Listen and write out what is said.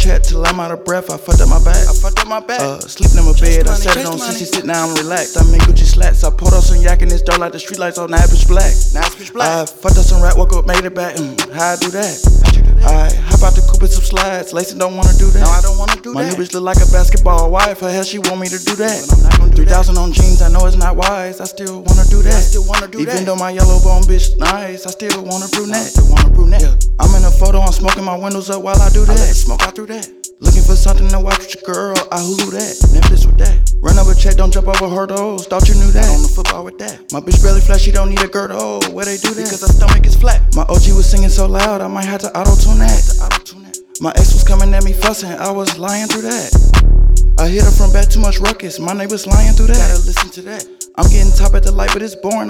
chat till I'm out of breath. I fucked up my back. Sleeping in my bed. I sat it on CC, sit down and relax. I make Gucci slats. I poured out some yak in this dirt like the street lights on. Now it's pitch black. I fucked up some rap, woke up, made it back. How I do that? I hop out the coupe with some slides. Lacey don't wanna do that. No, I don't wanna do My that. new bitch look like a basketball. Why if her hell she want me to do that? 3,000 on jeans, I know it's not wise. I still wanna do that. Even though my yellow bone bitch nice, I still want a brunette. Yeah. I'm in a photo, I'm smoking my windows up while I do that. Smoke out through that. Looking for something to watch with your girl, I Hulu that. Netflix with that. Run up a check, don't jump over hurdles. Thought you knew that. On the football with that. My bitch barely flat, she don't need a girdle. Where they do that? Because her stomach is flat. My OG was singing so loud, I might have to auto-tune that. My ex was coming at me fussing, I was lying through that. I hit her from back, too much ruckus, my neighbors lying through that. Gotta listen to that. I'm getting top at the light, but it's boring.